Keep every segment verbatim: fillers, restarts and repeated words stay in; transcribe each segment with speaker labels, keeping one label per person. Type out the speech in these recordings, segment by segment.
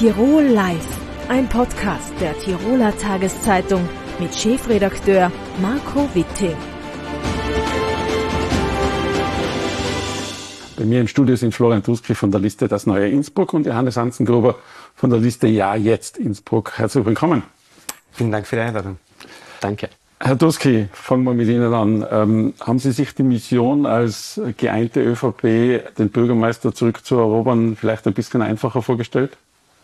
Speaker 1: Tirol Live, ein Podcast der Tiroler Tageszeitung mit Chefredakteur Marco Witting.
Speaker 2: Bei mir im Studio sind Florian Tuskry von der Liste Das Neue Innsbruck und Johannes Anzengruber von der Liste Ja, Jetzt Innsbruck. Herzlich willkommen.
Speaker 3: Vielen Dank für die Einladung.
Speaker 2: Danke. Herr Tuskry, fangen wir mit Ihnen an. Ähm, haben Sie sich die Mission als geeinte ÖVP, den Bürgermeister zurückzuerobern, vielleicht ein bisschen einfacher vorgestellt?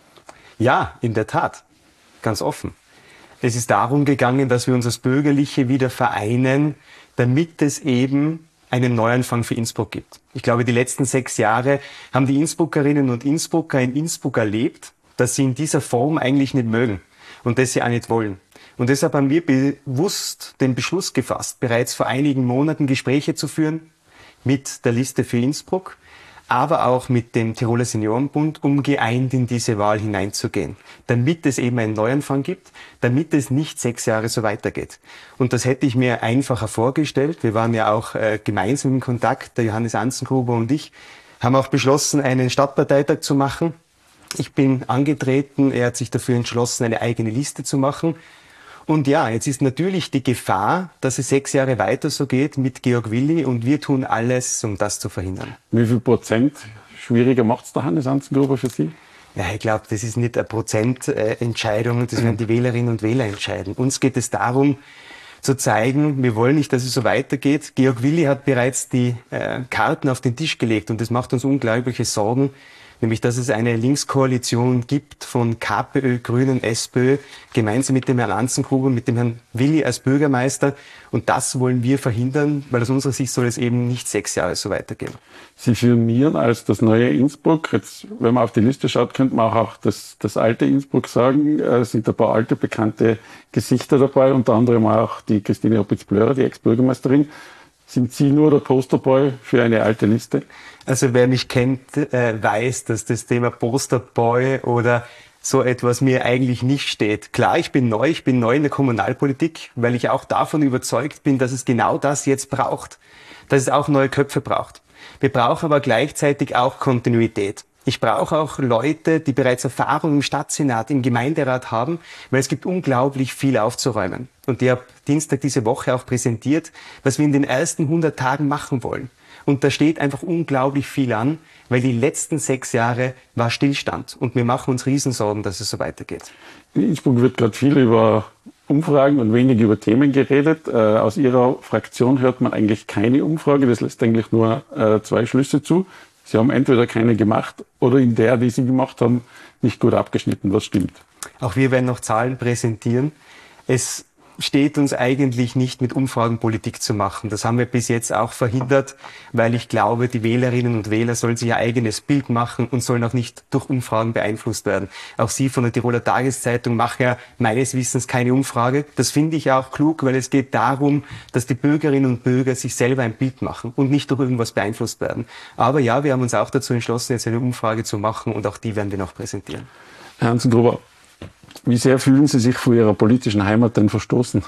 Speaker 3: Ja, in der Tat. Ganz offen. Es ist darum gegangen, dass wir uns als Bürgerliche wieder vereinen, damit es eben einen Neuanfang für Innsbruck gibt. Ich glaube, die letzten sechs Jahre haben die Innsbruckerinnen und Innsbrucker in Innsbruck erlebt, dass sie in dieser Form eigentlich nicht mögen und dass sie auch nicht wollen. Und deshalb haben wir bewusst den Beschluss gefasst, bereits vor einigen Monaten Gespräche zu führen mit der Liste für Innsbruck, aber auch mit dem Tiroler Seniorenbund, um geeint in diese Wahl hineinzugehen, damit es eben einen Neuanfang gibt, damit es nicht sechs Jahre so weitergeht. Und das hätte ich mir einfacher vorgestellt. Wir waren ja auch äh, gemeinsam in Kontakt, der Johannes Anzengruber und ich, haben auch beschlossen, einen Stadtparteitag zu machen. Ich bin angetreten, er hat sich dafür entschlossen, eine eigene Liste zu machen. Und ja, jetzt ist natürlich die Gefahr, dass es sechs Jahre weiter so geht mit Georg Willi und wir tun alles, um das zu verhindern.
Speaker 2: Wie viel Prozent schwieriger macht es der Hannes Anzengruber für Sie?
Speaker 3: Ja, ich glaube, das ist nicht eine Prozententscheidung, das werden die Wählerinnen und Wähler entscheiden. Uns geht es darum, zu zeigen, wir wollen nicht, dass es so weitergeht. Georg Willi hat bereits die äh, Karten auf den Tisch gelegt und das macht uns unglaubliche Sorgen, nämlich dass es eine Linkskoalition gibt von KPÖ, Grünen, SPÖ, gemeinsam mit dem Herrn Anzengruber, mit dem Herrn Willi als Bürgermeister. Und das wollen wir verhindern, weil aus unserer Sicht soll es eben nicht sechs Jahre so weitergehen.
Speaker 2: Sie firmieren als das neue Innsbruck. Jetzt, wenn man auf die Liste schaut, könnte man auch das, das alte Innsbruck sagen. Es sind ein paar alte, bekannte Gesichter dabei, unter anderem auch die Christine Opitz-Blörer, die Ex-Bürgermeisterin. Sind Sie nur der Posterboy für eine alte Liste?
Speaker 3: Also wer mich kennt, äh, weiß, dass das Thema Posterboy oder so etwas mir eigentlich nicht steht. Klar, ich bin neu, ich bin neu in der Kommunalpolitik, weil ich auch davon überzeugt bin, dass es genau das jetzt braucht, dass es auch neue Köpfe braucht. Wir brauchen aber gleichzeitig auch Kontinuität. Ich brauche auch Leute, die bereits Erfahrung im Stadtsenat, im Gemeinderat haben, weil es gibt unglaublich viel aufzuräumen. Und ich habe Dienstag diese Woche auch präsentiert, was wir in den ersten hundert Tagen machen wollen. Und da steht einfach unglaublich viel an, weil die letzten sechs Jahre war Stillstand. Und wir machen uns Riesensorgen, dass es so weitergeht.
Speaker 2: In Innsbruck wird gerade viel über Umfragen und wenig über Themen geredet. Äh, aus Ihrer Fraktion hört man eigentlich keine Umfrage. Das lässt eigentlich nur äh, zwei Schlüsse zu. Sie haben entweder keine gemacht oder in der, die Sie gemacht haben, nicht gut abgeschnitten. Was stimmt?
Speaker 3: Auch wir werden noch Zahlen präsentieren. Es steht uns eigentlich nicht, mit Umfragen Politik zu machen. Das haben wir bis jetzt auch verhindert, weil ich glaube, die Wählerinnen und Wähler sollen sich ihr eigenes Bild machen und sollen auch nicht durch Umfragen beeinflusst werden. Auch Sie von der Tiroler Tageszeitung machen ja meines Wissens keine Umfrage. Das finde ich auch klug, weil es geht darum, dass die Bürgerinnen und Bürger sich selber ein Bild machen und nicht durch irgendwas beeinflusst werden. Aber ja, wir haben uns auch dazu entschlossen, jetzt eine Umfrage zu machen und auch die werden wir noch präsentieren.
Speaker 2: Herr Anzengruber, wie sehr fühlen Sie sich von Ihrer politischen Heimat denn verstoßen?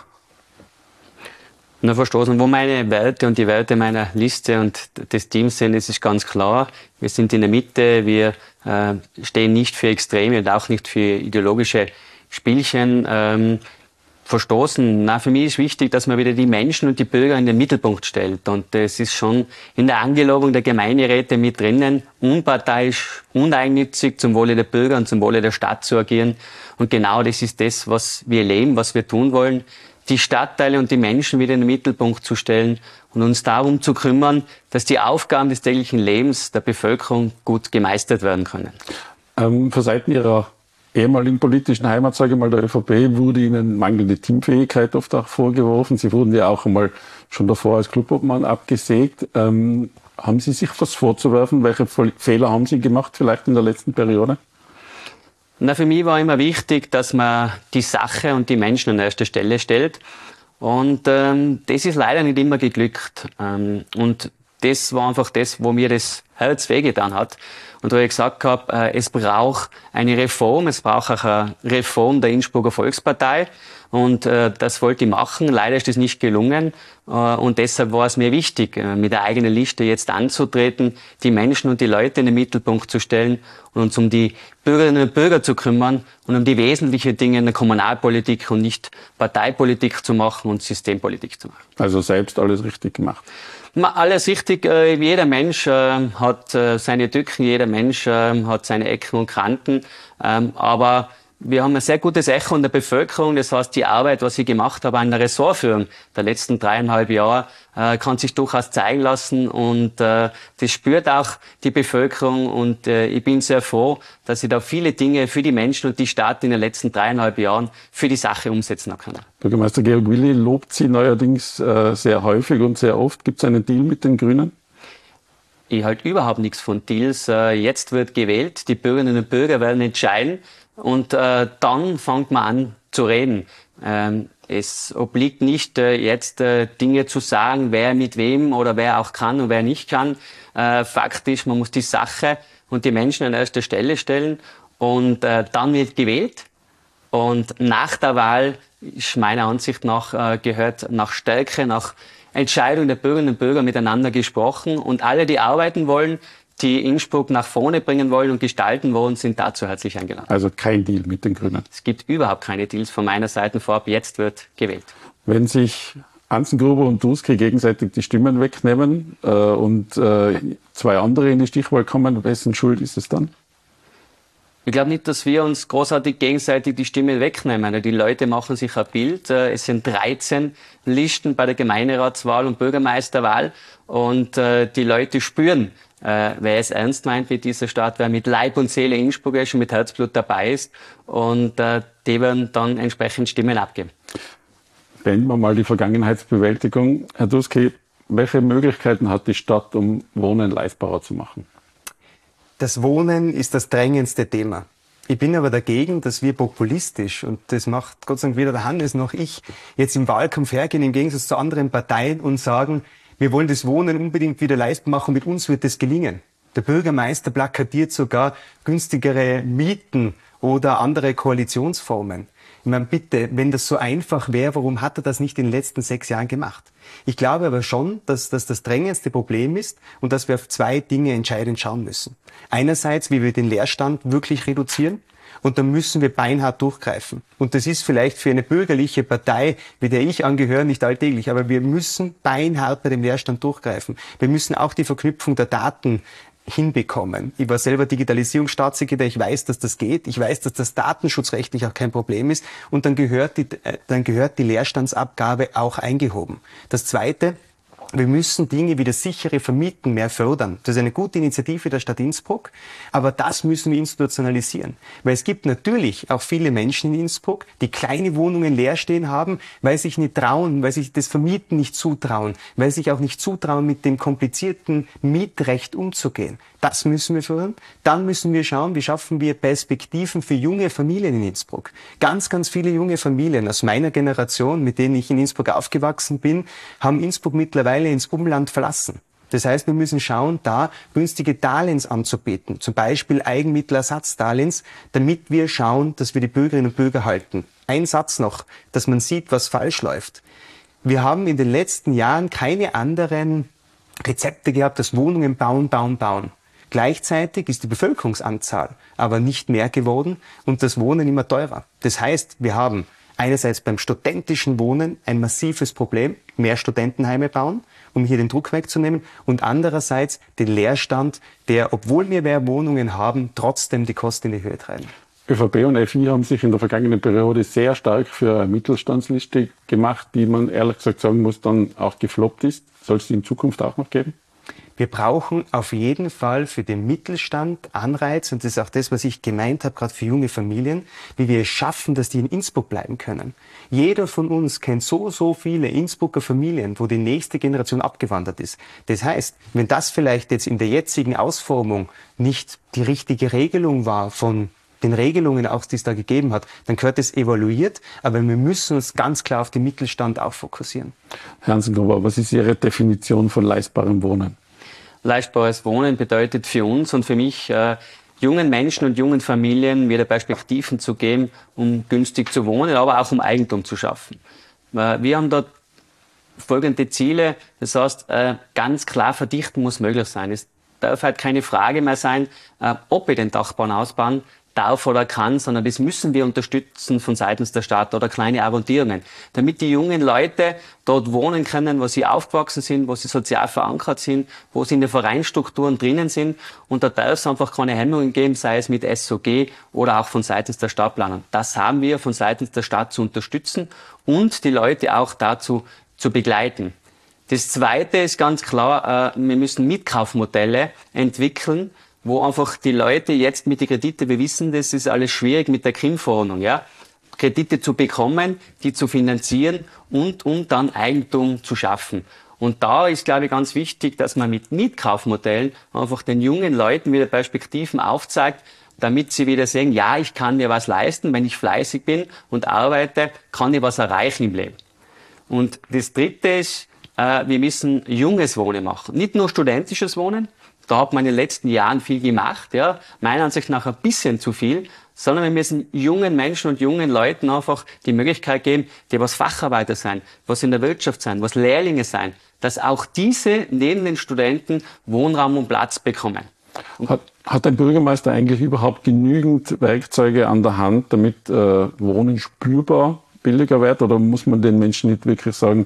Speaker 4: Na, verstoßen, wo meine Werte und die Werte meiner Liste und des Teams sind, ist es ganz klar. Wir sind in der Mitte, wir äh, stehen nicht für Extreme und auch nicht für ideologische Spielchen. Ähm, verstoßen, na, für mich ist wichtig, dass man wieder die Menschen und die Bürger in den Mittelpunkt stellt. Und das ist schon in der Angelobung der Gemeinderäte mit drinnen, unparteiisch, uneigennützig zum Wohle der Bürger und zum Wohle der Stadt zu agieren. Und genau das ist das, was wir leben, was wir tun wollen, die Stadtteile und die Menschen wieder in den Mittelpunkt zu stellen und uns darum zu kümmern, dass die Aufgaben des täglichen Lebens der Bevölkerung gut gemeistert werden können.
Speaker 2: Ähm, von Seiten Ihrer ehemaligen politischen Heimat, sage ich mal, der ÖVP, wurde Ihnen mangelnde Teamfähigkeit oft auch vorgeworfen. Sie wurden ja auch einmal schon davor als Clubobmann abgesägt. Ähm, haben Sie sich was vorzuwerfen? Welche Fehler haben Sie gemacht vielleicht in der letzten Periode?
Speaker 4: Na, für mich war immer wichtig, dass man die Sache und die Menschen an erster Stelle stellt. Und ähm, das ist leider nicht immer geglückt. Ähm, und das war einfach das, wo mir das Herz wehgetan hat. Und wo ich gesagt habe, äh, es braucht eine Reform, es braucht auch eine Reform der Innsbrucker Volkspartei. Und äh, das wollte ich machen. Leider ist das nicht gelungen. Äh, und deshalb war es mir wichtig, äh, mit der eigenen Liste jetzt anzutreten, die Menschen und die Leute in den Mittelpunkt zu stellen und uns um die Bürgerinnen und Bürger zu kümmern und um die wesentlichen Dinge in der Kommunalpolitik und nicht Parteipolitik zu machen und Systempolitik zu machen.
Speaker 2: Also selbst alles richtig gemacht.
Speaker 4: Alles richtig. Äh, jeder Mensch äh, hat äh, seine Tücken, jeder Mensch äh, hat seine Ecken und Kanten. Ähm, aber wir haben ein sehr gutes Echo in der Bevölkerung. Das heißt, die Arbeit, was ich gemacht habe an der Ressortführung der letzten dreieinhalb Jahre, äh, kann sich durchaus zeigen lassen. Und äh, das spürt auch die Bevölkerung. Und äh, ich bin sehr froh, dass ich da viele Dinge für die Menschen und die Stadt in den letzten dreieinhalb Jahren für die Sache umsetzen kann.
Speaker 2: Bürgermeister Georg Willi lobt Sie neuerdings äh, sehr häufig und sehr oft. Gibt es einen Deal mit den Grünen?
Speaker 4: Ich halte überhaupt nichts von Deals. Äh, jetzt wird gewählt, die Bürgerinnen und Bürger werden entscheiden. Und äh, dann fängt man an zu reden. Ähm, es obliegt nicht äh, jetzt äh, Dinge zu sagen, wer mit wem oder wer auch kann und wer nicht kann. Äh, Fakt ist, man muss die Sache und die Menschen an erster Stelle stellen und äh, dann wird gewählt. Und nach der Wahl ist meiner Ansicht nach äh, gehört nach Stärke, nach Entscheidung der Bürgerinnen und Bürger miteinander gesprochen und alle, die arbeiten wollen, die Innsbruck nach vorne bringen wollen und gestalten wollen, sind dazu herzlich eingeladen.
Speaker 2: Also kein Deal mit den Grünen?
Speaker 4: Es gibt überhaupt keine Deals von meiner Seite vorab. Jetzt wird gewählt.
Speaker 2: Wenn sich Anzengruber und Tusk gegenseitig die Stimmen wegnehmen äh, und äh, zwei andere in die Stichwahl kommen, wessen Schuld ist es dann?
Speaker 4: Ich glaube nicht, dass wir uns großartig gegenseitig die Stimme wegnehmen. Die Leute machen sich ein Bild. Es sind dreizehn Listen bei der Gemeinderatswahl und Bürgermeisterwahl. Und äh, die Leute spüren, äh, wer es ernst meint mit dieser Stadt, wer mit Leib und Seele Innsbruck ist und mit Herzblut dabei ist. Und äh, die werden dann entsprechend Stimmen abgeben.
Speaker 2: Beenden wir mal die Vergangenheitsbewältigung. Herr Tusk, welche Möglichkeiten hat die Stadt, um Wohnen leistbarer zu machen?
Speaker 3: Das Wohnen ist das drängendste Thema. Ich bin aber dagegen, dass wir populistisch, und das macht Gott sei Dank weder der Hannes noch ich, jetzt im Wahlkampf hergehen, im Gegensatz zu anderen Parteien, und sagen, wir wollen das Wohnen unbedingt wieder leistbar machen, mit uns wird das gelingen. Der Bürgermeister plakatiert sogar günstigere Mieten oder andere Koalitionsformen. Ich meine, bitte, wenn das so einfach wäre, warum hat er das nicht in den letzten sechs Jahren gemacht? Ich glaube aber schon, dass das das drängendste Problem ist und dass wir auf zwei Dinge entscheidend schauen müssen. Einerseits, wie wir den Leerstand wirklich reduzieren, und da müssen wir beinhart durchgreifen. Und das ist vielleicht für eine bürgerliche Partei, wie der ich angehöre, nicht alltäglich, aber wir müssen beinhart bei dem Leerstand durchgreifen. Wir müssen auch die Verknüpfung der Daten hinbekommen. Ich war selber Digitalisierungsstaatssekretär, ich weiß, dass das geht, ich weiß, dass das datenschutzrechtlich auch kein Problem ist, und dann gehört die, dann gehört die Leerstandsabgabe auch eingehoben. Das Zweite: Wir müssen Dinge wie das sichere Vermieten mehr fördern. Das ist eine gute Initiative der Stadt Innsbruck, aber das müssen wir institutionalisieren. Weil es gibt natürlich auch viele Menschen in Innsbruck, die kleine Wohnungen leer stehen haben, weil sich nicht trauen, weil sich das Vermieten nicht zutrauen, weil sich auch nicht zutrauen, mit dem komplizierten Mietrecht umzugehen. Das müssen wir fördern. Dann müssen wir schauen, wie schaffen wir Perspektiven für junge Familien in Innsbruck. Ganz, ganz viele junge Familien aus meiner Generation, mit denen ich in Innsbruck aufgewachsen bin, haben Innsbruck mittlerweile ins Umland verlassen. Das heißt, wir müssen schauen, da günstige Darlehens anzubieten, zum Beispiel Eigenmittelersatzdarlehens, damit wir schauen, dass wir die Bürgerinnen und Bürger halten. Ein Satz noch, dass man sieht, was falsch läuft. Wir haben in den letzten Jahren keine anderen Rezepte gehabt, dass Wohnungen bauen, bauen, bauen. Gleichzeitig ist die Bevölkerungsanzahl aber nicht mehr geworden und das Wohnen immer teurer. Das heißt, wir haben einerseits beim studentischen Wohnen ein massives Problem, mehr Studentenheime bauen, um hier den Druck wegzunehmen, und andererseits den Leerstand, der, obwohl wir mehr Wohnungen haben, trotzdem die Kosten in die Höhe treiben.
Speaker 2: ÖVP und F I haben sich in der vergangenen Periode sehr stark für eine Mittelstandsliste gemacht, die man ehrlich gesagt sagen muss, dann auch gefloppt ist. Soll es die in Zukunft auch noch geben?
Speaker 3: Wir brauchen auf jeden Fall für den Mittelstand Anreiz, und das ist auch das, was ich gemeint habe, gerade für junge Familien, wie wir es schaffen, dass die in Innsbruck bleiben können. Jeder von uns kennt so, so viele Innsbrucker Familien, wo die nächste Generation abgewandert ist. Das heißt, wenn das vielleicht jetzt in der jetzigen Ausformung nicht die richtige Regelung war von den Regelungen auch, die es da gegeben hat, dann gehört es evaluiert, aber wir müssen uns ganz klar auf den Mittelstand auch fokussieren.
Speaker 2: Herr Anzengruber, was ist Ihre Definition von leistbarem Wohnen?
Speaker 4: Leistbares Wohnen bedeutet für uns und für mich, äh, jungen Menschen und jungen Familien wieder Perspektiven zu geben, um günstig zu wohnen, aber auch um Eigentum zu schaffen. Äh, wir haben dort folgende Ziele. Das heißt, äh, ganz klar verdichten muss möglich sein. Es darf halt keine Frage mehr sein, äh, ob wir den Dachboden ausbauen darf oder kann, sondern das müssen wir unterstützen von seitens der Stadt oder kleine Arrondierungen, damit die jungen Leute dort wohnen können, wo sie aufgewachsen sind, wo sie sozial verankert sind, wo sie in den Vereinstrukturen drinnen sind. Und da darf es einfach keine Hemmungen geben, sei es mit S O G oder auch von seitens der Stadtplanung. Das haben wir von seitens der Stadt zu unterstützen und die Leute auch dazu zu begleiten. Das Zweite ist ganz klar, wir müssen Mitkaufmodelle entwickeln, wo einfach die Leute jetzt mit den Krediten, wir wissen, das ist alles schwierig mit der K I M-Verordnung, ja, Kredite zu bekommen, die zu finanzieren und um dann Eigentum zu schaffen. Und da ist, glaube ich, ganz wichtig, dass man mit Mietkaufmodellen einfach den jungen Leuten wieder Perspektiven aufzeigt, damit sie wieder sehen, ja, ich kann mir was leisten, wenn ich fleißig bin und arbeite, kann ich was erreichen im Leben. Und das Dritte ist, äh, wir müssen junges Wohnen machen. Nicht nur studentisches Wohnen, da hat man in den letzten Jahren viel gemacht, ja, meiner Ansicht nach ein bisschen zu viel, sondern wir müssen jungen Menschen und jungen Leuten einfach die Möglichkeit geben, die was Facharbeiter sein, was in der Wirtschaft sein, was Lehrlinge sein, dass auch diese neben den Studenten Wohnraum und Platz bekommen.
Speaker 2: Hat, hat ein Bürgermeister eigentlich überhaupt genügend Werkzeuge an der Hand, damit äh, Wohnen spürbar billiger wird? Oder muss man den Menschen nicht wirklich sagen,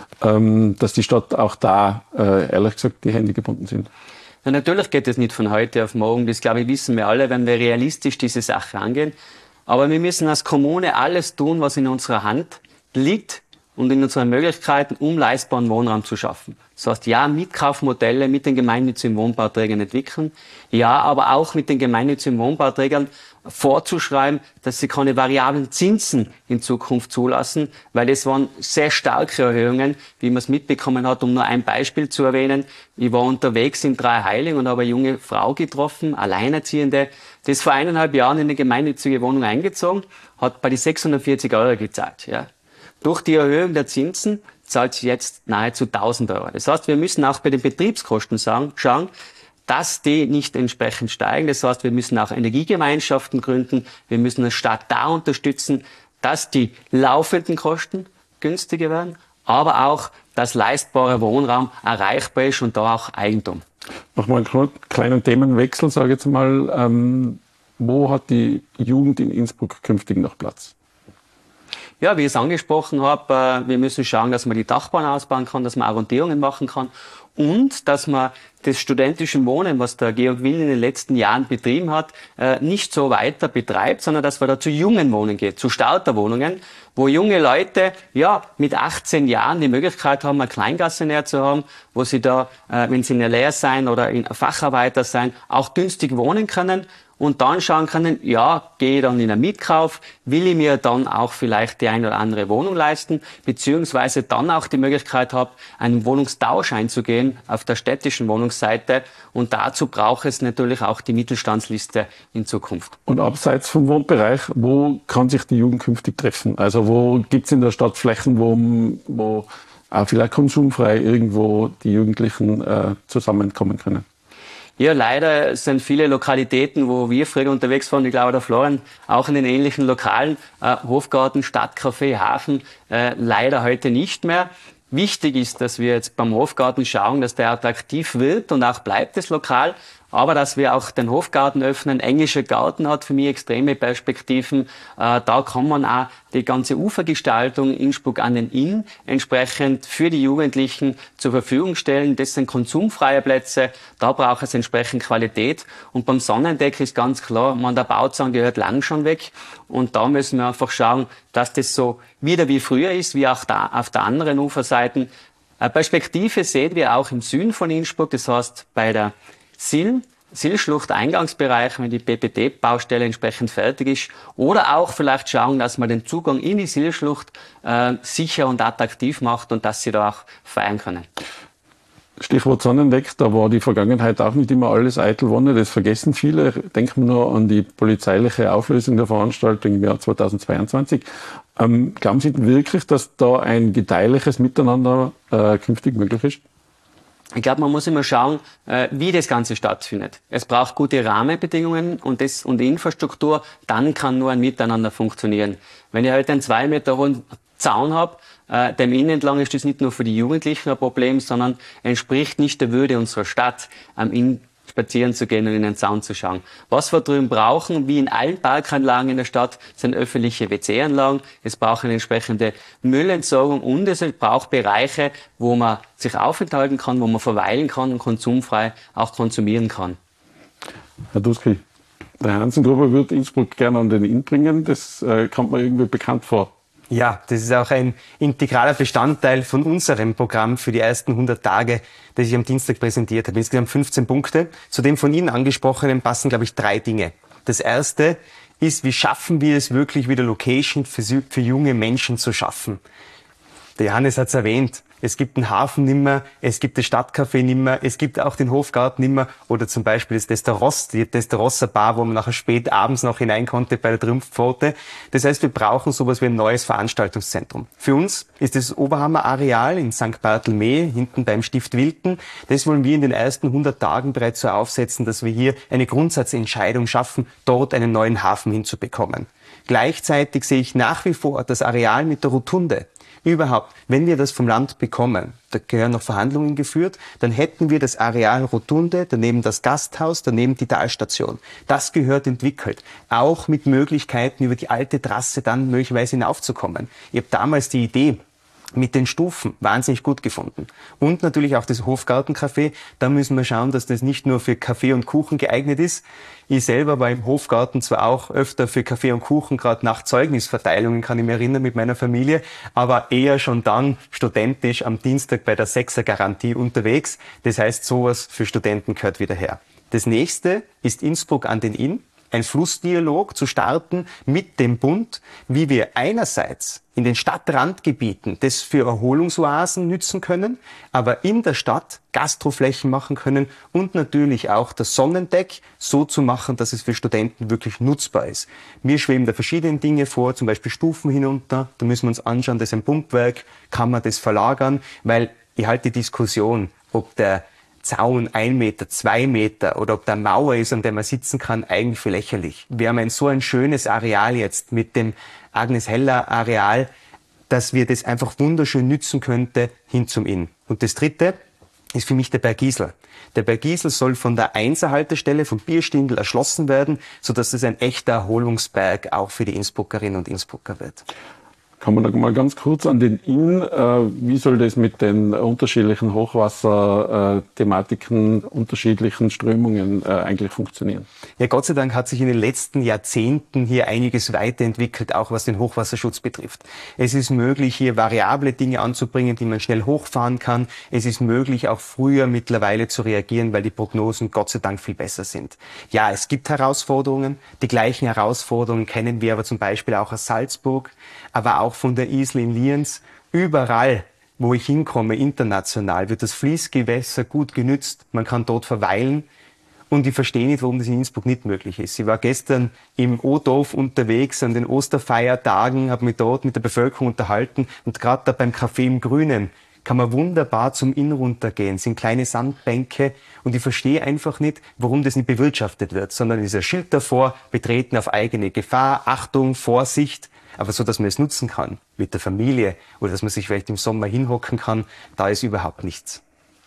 Speaker 2: ähm, dass die Stadt auch da, äh, ehrlich gesagt, die Hände gebunden sind?
Speaker 4: Ja, natürlich geht es nicht von heute auf morgen. Das, glaube ich, wissen wir alle, wenn wir realistisch diese Sache angehen. Aber wir müssen als Kommune alles tun, was in unserer Hand liegt und in unseren Möglichkeiten, um leistbaren Wohnraum zu schaffen. Das heißt, ja, Mitkaufmodelle mit den gemeinnützigen Wohnbauträgern entwickeln. Ja, aber auch mit den gemeinnützigen Wohnbauträgern vorzuschreiben, dass sie keine variablen Zinsen in Zukunft zulassen, weil es waren sehr starke Erhöhungen, wie man es mitbekommen hat, um nur ein Beispiel zu erwähnen. Ich war unterwegs in Dreiheiligen und habe eine junge Frau getroffen, Alleinerziehende, die ist vor eineinhalb Jahren in eine gemeinnützige Wohnung eingezogen, hat bei die sechshundertvierzig Euro gezahlt. Ja. Durch die Erhöhung der Zinsen zahlt sie jetzt nahezu tausend Euro. Das heißt, wir müssen auch bei den Betriebskosten sagen, schauen, dass die nicht entsprechend steigen. Das heißt, wir müssen auch Energiegemeinschaften gründen. Wir müssen die Stadt da unterstützen, dass die laufenden Kosten günstiger werden, aber auch, dass leistbarer Wohnraum erreichbar ist und da auch Eigentum.
Speaker 2: Nochmal einen kleinen Themenwechsel, sage ich jetzt mal. Ähm, wo hat die Jugend in Innsbruck künftig noch Platz?
Speaker 4: Ja, wie ich es angesprochen habe, wir müssen schauen, dass man die Dachbahn ausbauen kann, dass man Arrondierungen machen kann und dass man das studentische Wohnen, was der Georg Will in den letzten Jahren betrieben hat, nicht so weiter betreibt, sondern dass man da zu jungen Wohnungen geht, zu Starterwohnungen, wo junge Leute ja mit achtzehn Jahren die Möglichkeit haben, eine Kleingasse näher zu haben, wo sie da, wenn sie in der Lehre sein oder in Facharbeiter sein, auch günstig wohnen können. Und dann schauen können, ja, gehe ich dann in einen Mietkauf, will ich mir dann auch vielleicht die eine oder andere Wohnung leisten, beziehungsweise dann auch die Möglichkeit habe, einen Wohnungstausch einzugehen auf der städtischen Wohnungsseite. Und dazu braucht es natürlich auch die Mittelstandsliste in Zukunft.
Speaker 2: Und abseits vom Wohnbereich, wo kann sich die Jugend künftig treffen? Also wo gibt es in der Stadt Flächen, wo, wo auch vielleicht konsumfrei irgendwo die Jugendlichen äh, zusammenkommen können?
Speaker 4: Ja, leider sind viele Lokalitäten, wo wir früher unterwegs waren, ich glaube, der Florian, auch in den ähnlichen Lokalen, äh, Hofgarten, Stadtcafé, Hafen, äh, leider heute nicht mehr. Wichtig ist, dass wir jetzt beim Hofgarten schauen, dass der attraktiv wird und auch bleibt, das Lokal. Aber dass wir auch den Hofgarten öffnen. Englischer Garten hat für mich extreme Perspektiven. Äh, da kann man auch die ganze Ufergestaltung Innsbruck an den Inn entsprechend für die Jugendlichen zur Verfügung stellen. Das sind konsumfreie Plätze. Da braucht es entsprechend Qualität. Und beim Sonnendeck ist ganz klar, man, der Bauzahn gehört lang schon weg. Und da müssen wir einfach schauen, dass das so wieder wie früher ist, wie auch da auf der anderen Uferseite. Eine Perspektive sehen wir auch im Süden von Innsbruck. Das heißt, bei der Sill, Sillschlucht-Eingangsbereich, wenn die P P T-Baustelle entsprechend fertig ist. Oder auch vielleicht schauen, dass man den Zugang in die Sillschlucht äh, sicher und attraktiv macht und dass sie da auch feiern können.
Speaker 2: Stichwort Sonnendeck, da war die Vergangenheit auch nicht immer alles eitel Wonne, das vergessen viele. Denken wir nur an die polizeiliche Auflösung der Veranstaltung im Jahr zweitausendzweiundzwanzig. Ähm, glauben Sie wirklich, dass da ein gedeihliches Miteinander äh, künftig möglich ist?
Speaker 4: Ich glaube, man muss immer schauen, wie das Ganze stattfindet. Es braucht gute Rahmenbedingungen und das und die Infrastruktur, dann kann nur ein Miteinander funktionieren. Wenn ich halt einen zwei Meter hohen Zaun habe, äh, dem Inn entlang, ist das nicht nur für die Jugendlichen ein Problem, sondern entspricht nicht der Würde unserer Stadt, am Inn spazieren zu gehen und in den Zaun zu schauen. Was wir drüben brauchen, wie in allen Parkanlagen in der Stadt, sind öffentliche W C-Anlagen. Es braucht eine entsprechende Müllentsorgung und es braucht Bereiche, wo man sich aufenthalten kann, wo man verweilen kann und konsumfrei auch konsumieren kann.
Speaker 2: Herr Dusky, der Hansengruber würde Innsbruck gerne an den Inn bringen. Das äh, kommt mir irgendwie bekannt vor.
Speaker 3: Ja, das ist auch ein integraler Bestandteil von unserem Programm für die ersten hundert Tage, das ich am Dienstag präsentiert habe. Insgesamt fünfzehn Punkte. Zu dem von Ihnen angesprochenen passen, glaube ich, drei Dinge. Das erste ist, wie schaffen wir es wirklich wieder Location für, für junge Menschen zu schaffen? Der Johannes hat es erwähnt. Es gibt den Hafen nimmer, es gibt das Stadtcafé nimmer, es gibt auch den Hofgarten nimmer oder zum Beispiel das Desteros, die Desterosser Bar, wo man nachher spät abends noch hinein konnte bei der Triumphpforte. Das heißt, wir brauchen sowas wie ein neues Veranstaltungszentrum. Für uns ist das Oberhammer Areal in Sankt Bartholomä, hinten beim Stift Wilken. Das wollen wir in den ersten hundert Tagen bereits so aufsetzen, dass wir hier eine Grundsatzentscheidung schaffen, dort einen neuen Hafen hinzubekommen. Gleichzeitig sehe ich nach wie vor das Areal mit der Rotunde. Überhaupt, wenn wir das vom Land bekommen, da gehören noch Verhandlungen geführt, dann hätten wir das Areal Rotunde, daneben das Gasthaus, daneben die Talstation. Das gehört entwickelt, auch mit Möglichkeiten, über die alte Trasse dann möglicherweise hinaufzukommen. Ich habe damals die Idee mit den Stufen wahnsinnig gut gefunden. Und natürlich auch das Hofgartencafé. Da müssen wir schauen, dass das nicht nur für Kaffee und Kuchen geeignet ist. Ich selber war im Hofgarten zwar auch öfter für Kaffee und Kuchen, gerade nach Zeugnisverteilungen kann ich mich erinnern mit meiner Familie, aber eher schon dann studentisch am Dienstag bei der Sechser-Garantie unterwegs. Das heißt, sowas für Studenten gehört wieder her. Das nächste ist Innsbruck an den Inn. Ein Flussdialog zu starten mit dem Bund, wie wir einerseits in den Stadtrandgebieten das für Erholungsoasen nützen können, aber in der Stadt Gastroflächen machen können und natürlich auch das Sonnendeck so zu machen, dass es für Studenten wirklich nutzbar ist. Mir schweben da verschiedene Dinge vor, zum Beispiel Stufen hinunter, da müssen wir uns anschauen, das ist ein Pumpwerk, kann man das verlagern, weil ich halte die Diskussion, ob der Zaun ein Meter, zwei Meter oder ob da Mauer ist, an der man sitzen kann, eigentlich für lächerlich. Wir haben ein so ein schönes Areal jetzt mit dem Agnes Heller Areal, dass wir das einfach wunderschön nützen könnte hin zum Inn. Und das dritte ist für mich der Bergisel. Der Bergisel soll von der Einser-Haltestelle vom Bierstindl erschlossen werden, sodass es ein echter Erholungsberg auch für die Innsbruckerinnen und Innsbrucker wird.
Speaker 2: Kann man da mal ganz kurz an den Inn, äh, wie soll das mit den unterschiedlichen Hochwasser-Thematiken, äh, unterschiedlichen Strömungen äh, eigentlich funktionieren?
Speaker 3: Ja, Gott sei Dank hat sich in den letzten Jahrzehnten hier einiges weiterentwickelt, auch was den Hochwasserschutz betrifft. Es ist möglich, hier variable Dinge anzubringen, die man schnell hochfahren kann. Es ist möglich, auch früher mittlerweile zu reagieren, weil die Prognosen Gott sei Dank viel besser sind. Ja, es gibt Herausforderungen. Die gleichen Herausforderungen kennen wir aber zum Beispiel auch aus Salzburg, aber auch von der Isel in Lienz. Überall, wo ich hinkomme, international, wird das Fließgewässer gut genützt. Man kann dort verweilen. Und ich verstehe nicht, warum das in Innsbruck nicht möglich ist. Ich war gestern im O-Dorf unterwegs an den Osterfeiertagen, habe mich dort mit der Bevölkerung unterhalten. Und gerade da beim Café im Grünen kann man wunderbar zum Inn runtergehen. Es sind kleine Sandbänke. Und ich verstehe einfach nicht, warum das nicht bewirtschaftet wird, sondern dieser Schild davor, betreten auf eigene Gefahr, Achtung, Vorsicht. Aber so, dass man es nutzen kann mit der Familie oder dass man sich vielleicht im Sommer hinhocken kann, da ist überhaupt nichts.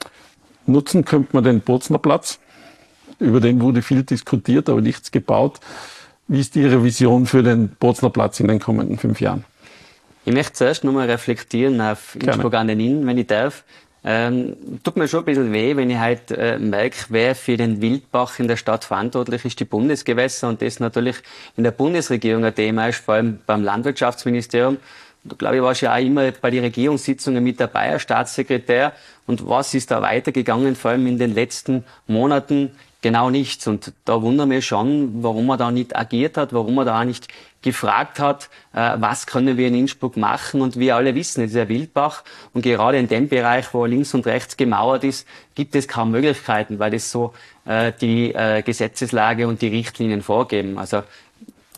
Speaker 2: Nutzen könnte man den Bozner Platz. Über den wurde viel diskutiert, aber nichts gebaut. Wie ist Ihre Vision für den Bozner Platz in den kommenden fünf Jahren?
Speaker 4: Ich möchte zuerst nochmal reflektieren auf Innsbruck an den Inn, wenn ich darf. Ähm, tut mir schon ein bisschen weh, wenn ich halt äh, merke, wer für den Wildbach in der Stadt verantwortlich ist, die Bundesgewässer, und das natürlich in der Bundesregierung ein Thema ist, vor allem beim Landwirtschaftsministerium. Da glaube ich, war schon auch immer bei den Regierungssitzungen mit dabei, als Staatssekretär. Und was ist da weitergegangen, vor allem in den letzten Monaten? Genau nichts. Und da wundern wir schon, warum man da nicht agiert hat, warum man da auch nicht gefragt hat, äh, was können wir in Innsbruck machen. Und wir alle wissen, es ist ein Wildbach. Und gerade in dem Bereich, wo links und rechts gemauert ist, gibt es kaum Möglichkeiten, weil das so äh, die äh, Gesetzeslage und die Richtlinien vorgeben. Also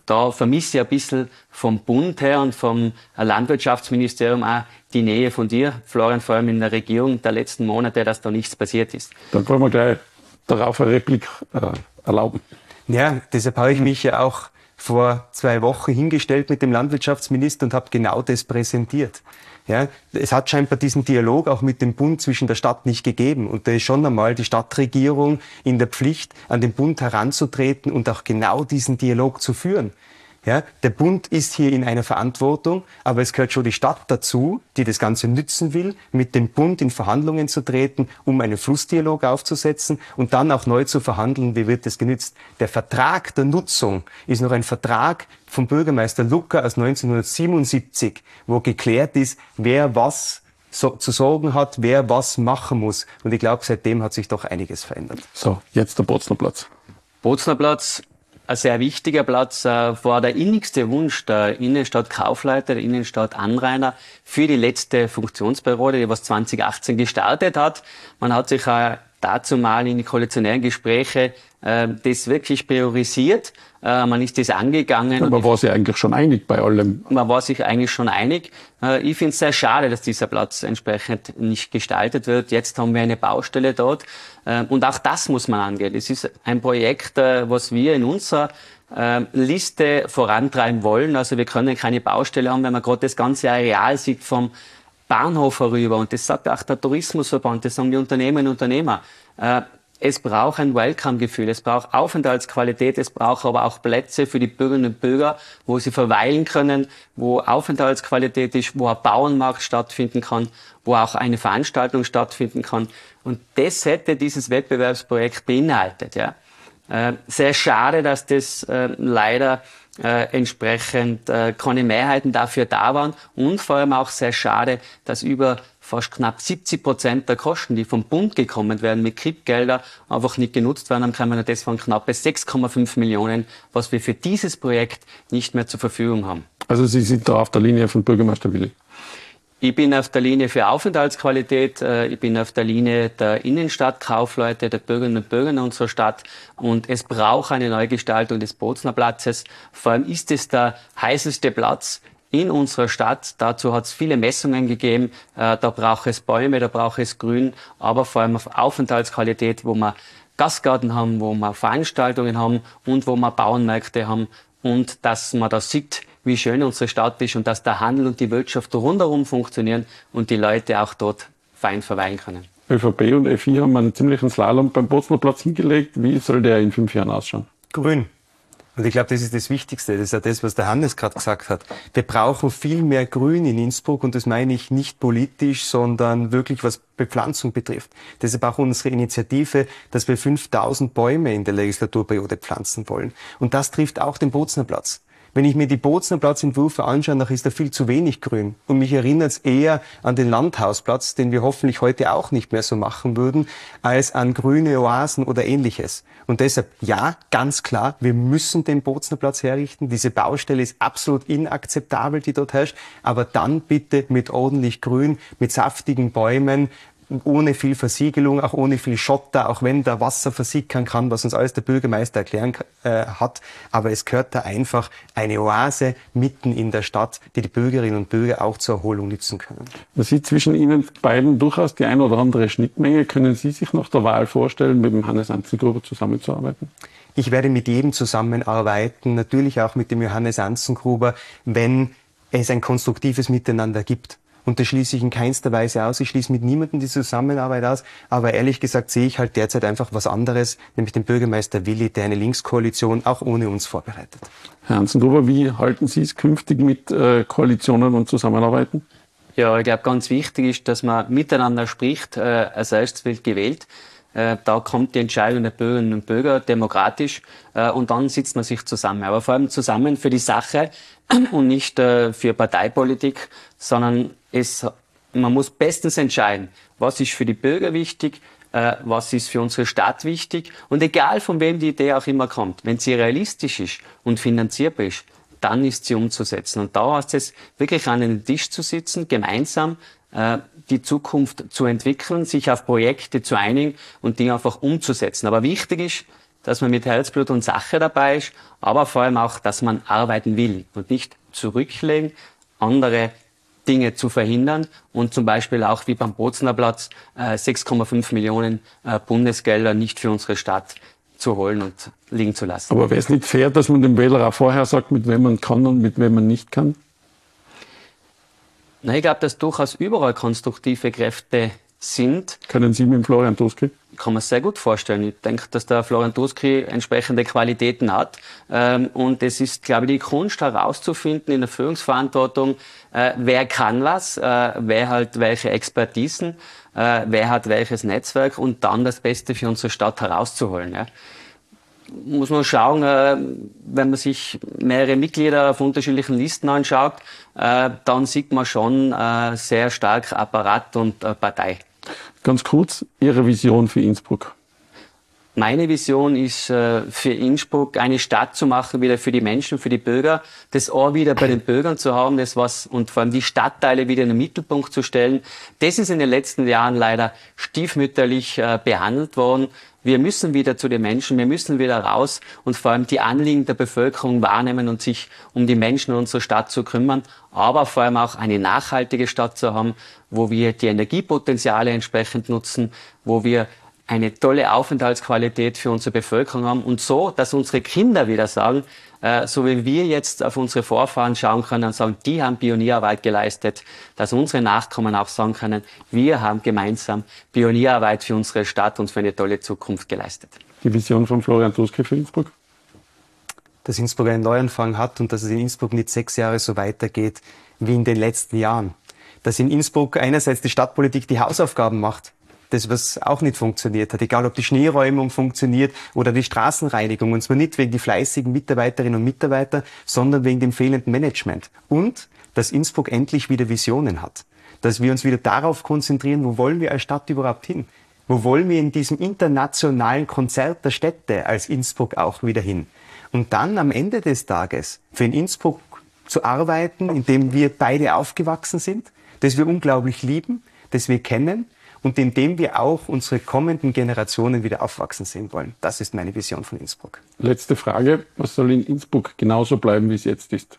Speaker 4: da vermisse ich ein bisschen vom Bund her und vom Landwirtschaftsministerium auch die Nähe von dir, Florian, vor allem in der Regierung der letzten Monate, dass da nichts passiert ist.
Speaker 2: Dann wollen wir gleich darauf eine Replik äh, erlauben.
Speaker 3: Ja, deshalb habe ich mich ja auch vor zwei Wochen hingestellt mit dem Landwirtschaftsminister und habe genau das präsentiert. Ja, es hat scheinbar diesen Dialog auch mit dem Bund zwischen der Stadt nicht gegeben. Und da ist schon einmal die Stadtregierung in der Pflicht, an den Bund heranzutreten und auch genau diesen Dialog zu führen. Ja, der Bund ist hier in einer Verantwortung, aber es gehört schon die Stadt dazu, die das Ganze nützen will, mit dem Bund in Verhandlungen zu treten, um einen Flussdialog aufzusetzen und dann auch neu zu verhandeln, wie wird das genützt. Der Vertrag der Nutzung ist noch ein Vertrag vom Bürgermeister Lucker aus neunzehnhundertsiebenundsiebzig, wo geklärt ist, wer was so, zu sorgen hat, wer was machen muss. Und ich glaube, seitdem hat sich doch einiges verändert.
Speaker 2: So, jetzt der Bozner Platz.
Speaker 4: Bozner Platz. Ein sehr wichtiger Platz, äh, war der innigste Wunsch der Innenstadt-Kaufleute, der Innenstadt-Anrainer für die letzte Funktionsperiode, die was zwanzig achtzehn gestartet hat. Man hat sich äh, dazu mal in die koalitionären Gespräche äh, das wirklich priorisiert. Äh, man ist das angegangen.
Speaker 2: Aber man war sich eigentlich schon einig bei allem.
Speaker 4: Man war sich eigentlich schon einig. Äh, ich finde es sehr schade, dass dieser Platz entsprechend nicht gestaltet wird. Jetzt haben wir eine Baustelle dort. Äh, und auch das muss man angehen. Es ist ein Projekt, äh, was wir in unserer äh, Liste vorantreiben wollen. Also wir können keine Baustelle haben, wenn man gerade das ganze Areal sieht vom Bahnhof herüber. Und das sagt auch der Tourismusverband, das sagen die Unternehmerinnen und Unternehmer. Äh, Es braucht ein Welcome-Gefühl, es braucht Aufenthaltsqualität, es braucht aber auch Plätze für die Bürgerinnen und Bürger, wo sie verweilen können, wo Aufenthaltsqualität ist, wo ein Bauernmarkt stattfinden kann, wo auch eine Veranstaltung stattfinden kann. Und das hätte dieses Wettbewerbsprojekt beinhaltet. Ja. Äh, sehr schade, dass das äh, leider äh, entsprechend äh, keine Mehrheiten dafür da waren und vor allem auch sehr schade, dass über fast knapp siebzig Prozent der Kosten, die vom Bund gekommen werden mit K I P-Gelder, einfach nicht genutzt werden. Dann kann man das von knappe sechs Komma fünf Millionen, was wir für dieses Projekt nicht mehr zur Verfügung haben.
Speaker 2: Also Sie sind da auf der Linie von Bürgermeister Willi?
Speaker 4: Ich bin auf der Linie für Aufenthaltsqualität, ich bin auf der Linie der Innenstadtkaufleute, der Bürgerinnen und Bürger in unserer Stadt und es braucht eine Neugestaltung des Bozner Platzes. Vor allem ist es der heißeste Platz in unserer Stadt. Dazu hat es viele Messungen gegeben. Da braucht es Bäume, da braucht es Grün, aber vor allem auf Aufenthaltsqualität, wo wir Gastgarten haben, wo wir Veranstaltungen haben und wo wir Bauernmärkte haben und dass man da sieht, wie schön unsere Stadt ist und dass der Handel und die Wirtschaft rundherum funktionieren und die Leute auch dort fein verweilen können.
Speaker 2: ÖVP und F I haben einen ziemlichen Slalom beim Bozner Platz hingelegt. Wie soll der in fünf Jahren ausschauen?
Speaker 3: Grün. Und ich glaube, das ist das Wichtigste. Das ist ja das, was der Hannes gerade gesagt hat. Wir brauchen viel mehr Grün in Innsbruck und das meine ich nicht politisch, sondern wirklich was Bepflanzung betrifft. Deshalb auch unsere Initiative, dass wir fünftausend Bäume in der Legislaturperiode pflanzen wollen. Und das trifft auch den Bozner Platz. Wenn ich mir die Bozner Platzentwürfe anschaue, dann ist da viel zu wenig Grün. Und mich erinnert es eher an den Landhausplatz, den wir hoffentlich heute auch nicht mehr so machen würden, als an grüne Oasen oder Ähnliches. Und deshalb, ja, ganz klar, wir müssen den Bozner Platz herrichten. Diese Baustelle ist absolut inakzeptabel, die dort herrscht. Aber dann bitte mit ordentlich Grün, mit saftigen Bäumen, ohne viel Versiegelung, auch ohne viel Schotter, auch wenn da Wasser versickern kann, was uns alles der Bürgermeister erklären äh, hat. Aber es gehört da einfach eine Oase mitten in der Stadt, die die Bürgerinnen und Bürger auch zur Erholung nutzen können.
Speaker 2: Man sieht zwischen Ihnen beiden durchaus die ein oder andere Schnittmenge. Können Sie sich nach der Wahl vorstellen, mit dem Hannes Anzengruber zusammenzuarbeiten?
Speaker 3: Ich werde mit jedem zusammenarbeiten, natürlich auch mit dem Johannes Anzengruber, wenn es ein konstruktives Miteinander gibt. Und das schließe ich in keinster Weise aus. Ich schließe mit niemandem die Zusammenarbeit aus. Aber ehrlich gesagt sehe ich halt derzeit einfach was anderes, nämlich den Bürgermeister Willi, der eine Linkskoalition auch ohne uns vorbereitet.
Speaker 2: Herr Anzengruber, wie halten Sie es künftig mit äh, Koalitionen und Zusammenarbeiten?
Speaker 4: Ja, ich glaube, ganz wichtig ist, dass man miteinander spricht. Äh, als erstes wird gewählt. Äh, da kommt die Entscheidung der Bürgerinnen und Bürger demokratisch äh, und dann sitzt man sich zusammen. Aber vor allem zusammen für die Sache und nicht äh, für Parteipolitik, sondern es, man muss bestens entscheiden, was ist für die Bürger wichtig, äh, was ist für unsere Stadt wichtig. Und egal von wem die Idee auch immer kommt, wenn sie realistisch ist und finanzierbar ist, dann ist sie umzusetzen. Und da heißt es, wirklich an den Tisch zu sitzen, gemeinsam äh, die Zukunft zu entwickeln, sich auf Projekte zu einigen und die einfach umzusetzen. Aber wichtig ist, dass man mit Herzblut und Sache dabei ist, aber vor allem auch, dass man arbeiten will und nicht zurücklegen, andere Dinge zu verhindern und zum Beispiel auch wie beim Bozner Platz äh, sechs Komma fünf Millionen äh, Bundesgelder nicht für unsere Stadt zu holen und liegen zu lassen.
Speaker 2: Aber wäre es nicht fair, dass man dem Wähler auch vorher sagt, mit wem man kann und mit wem man nicht kann?
Speaker 4: Na, ich glaube, dass durchaus überall konstruktive Kräfte sind.
Speaker 2: Können Sie mit Florian Tuski?
Speaker 4: Kann man sehr gut vorstellen. Ich denke, dass der Florian Tuski entsprechende Qualitäten hat. Ähm, und es ist, glaube ich, die Kunst herauszufinden in der Führungsverantwortung, äh, wer kann was, äh, wer hat welche Expertisen, äh, wer hat welches Netzwerk und dann das Beste für unsere Stadt herauszuholen. Ja. Muss man schauen, äh, wenn man sich mehrere Mitglieder auf unterschiedlichen Listen anschaut, äh, dann sieht man schon äh, sehr stark Apparat und äh, Partei.
Speaker 2: Ganz kurz, Ihre Vision für Innsbruck?
Speaker 4: Meine Vision ist, äh, für Innsbruck eine Stadt zu machen, wieder für die Menschen, für die Bürger, das Ohr wieder bei den Bürgern zu haben, das was, und vor allem die Stadtteile wieder in den Mittelpunkt zu stellen. Das ist in den letzten Jahren leider stiefmütterlich äh, behandelt worden. Wir müssen wieder zu den Menschen, wir müssen wieder raus und vor allem die Anliegen der Bevölkerung wahrnehmen und sich um die Menschen in unserer Stadt zu kümmern, aber vor allem auch eine nachhaltige Stadt zu haben, wo wir die Energiepotenziale entsprechend nutzen, wo wir eine tolle Aufenthaltsqualität für unsere Bevölkerung haben und so, dass unsere Kinder wieder sagen, äh, so wie wir jetzt auf unsere Vorfahren schauen können und sagen, die haben Pionierarbeit geleistet, dass unsere Nachkommen auch sagen können, wir haben gemeinsam Pionierarbeit für unsere Stadt und für eine tolle Zukunft geleistet.
Speaker 2: Die Vision von Florian Tuski für Innsbruck?
Speaker 3: Dass Innsbruck einen Neuanfang hat und dass es in Innsbruck nicht sechs Jahre so weitergeht wie in den letzten Jahren. Dass in Innsbruck einerseits die Stadtpolitik die Hausaufgaben macht, das, was auch nicht funktioniert hat, egal ob die Schneeräumung funktioniert oder die Straßenreinigung, und zwar nicht wegen die fleißigen Mitarbeiterinnen und Mitarbeiter, sondern wegen dem fehlenden Management. Und dass Innsbruck endlich wieder Visionen hat, dass wir uns wieder darauf konzentrieren, wo wollen wir als Stadt überhaupt hin? Wo wollen wir in diesem internationalen Konzert der Städte als Innsbruck auch wieder hin? Und dann am Ende des Tages für in Innsbruck zu arbeiten, in dem wir beide aufgewachsen sind, das wir unglaublich lieben, das wir kennen, und in dem wir auch unsere kommenden Generationen wieder aufwachsen sehen wollen. Das ist meine Vision von Innsbruck.
Speaker 2: Letzte Frage. Was soll in Innsbruck genauso bleiben, wie es jetzt ist?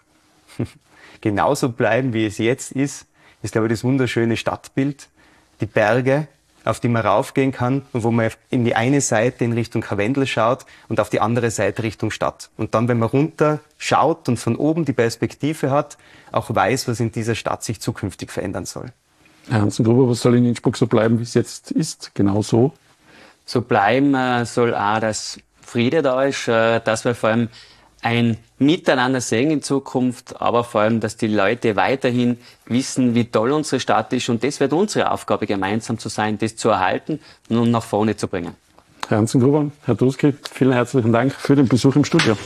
Speaker 3: Genauso bleiben, wie es jetzt ist, ist, glaube ich, das wunderschöne Stadtbild. Die Berge, auf die man raufgehen kann und wo man in die eine Seite in Richtung Karwendel schaut und auf die andere Seite Richtung Stadt. Und dann, wenn man runter schaut und von oben die Perspektive hat, auch weiß, was in dieser Stadt sich zukünftig verändern soll.
Speaker 2: Herr Hansen-Gruber, was soll in Innsbruck so bleiben, wie es jetzt ist? Genau so?
Speaker 4: So bleiben äh, soll auch, dass Friede da ist, äh, dass wir vor allem ein Miteinander sehen in Zukunft, aber vor allem, dass die Leute weiterhin wissen, wie toll unsere Stadt ist. Und das wird unsere Aufgabe, gemeinsam zu sein, das zu erhalten und nach vorne zu bringen.
Speaker 2: Herr Hansen-Gruber, Herr Tuski, vielen herzlichen Dank für den Besuch im Studio.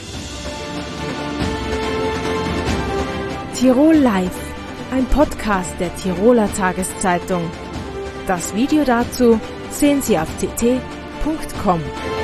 Speaker 1: Tirol Live, ein Podcast der Tiroler Tageszeitung. Das Video dazu sehen Sie auf t t punkt com.